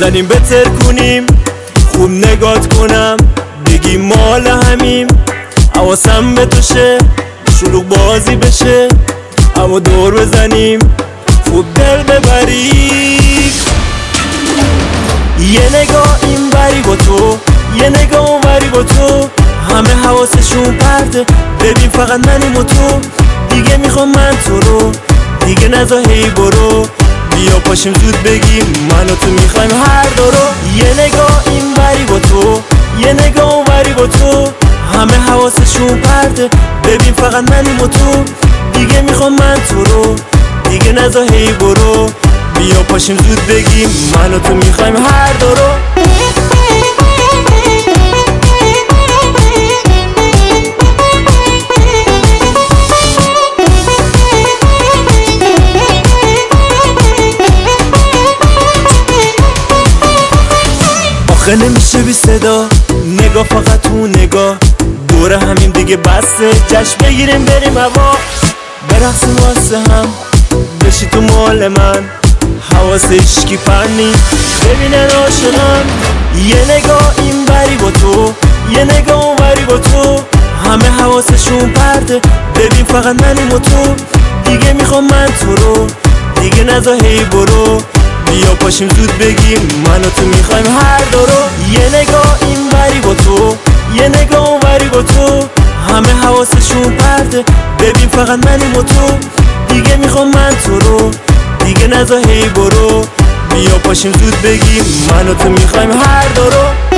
بزنیم بتر کنیم، خوب نگات کنم بگی مال همیم. حواسم به توشه شلوغ بازی بشه، اما دور بزنیم خوب دل ببریم. یه نگاه این بری با تو، یه نگاه اون بری با تو، همه حواسشون پرده ببین فقط منیم و تو. دیگه میخوام من تو رو، دیگه نزا هی برو، بیا پاشیم زود بگیم من و تو میخوایم هر دو رو. یه نگاه این بری با تو، یه نگاه اون بری با تو، همه حواسشون پرده ببین فقط منیم و تو. دیگه میخوام من تو رو، دیگه نزا هی برو، بیا پاشیم زود بگیم من و تو میخوایم هر دو رو. آخه نمیشه بی صدا، نگاه فقط تو نگاه، دور همیم دیگه بسه، جشن بگیریم بریم هوا، برقصیم واسه هم، بشی تو مال من، حواس عشقی پرنی ببینن عاشقم. یه نگاه این بری با تو، یه نگاه اون بری با تو، همه حواسشون پرده ببین فقط منیم و تو. دیگه میخوام من تو رو، دیگه نزا هی برو، بیا پاشیم زود بگیم من و تو میخوایم هر دو رو. یه نگاه این بری با تو، یه نگاه اون بری با تو، همه حواسشون پرده ببین فقط منیم و تو. دیگه میخوام من تو رو، دیگه نزا هی برو، بیا پاشیم زود بگیم من و تو میخوایم هر دو رو.